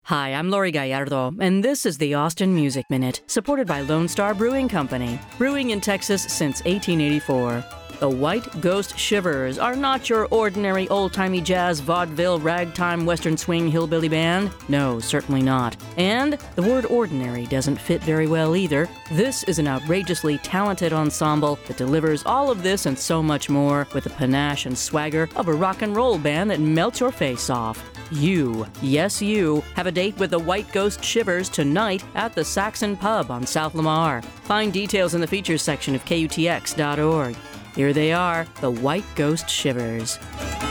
Hi, I'm Lori Gallardo, and this is the Austin Music Minute, supported by Lone Star Brewing Company, brewing in Texas since 1884. The White Ghost Shivers are not your ordinary old-timey jazz, vaudeville, ragtime, western swing hillbilly band. No, certainly not. And the word ordinary doesn't fit very well either. This is an outrageously talented ensemble that delivers all of this and so much more with the panache and swagger of a rock and roll band that melts your face off. You, yes you, have a date with the White Ghost Shivers tonight at the Saxon Pub on South Lamar. Find details in the features section of KUTX.org. Here they are, the White Ghost Shivers.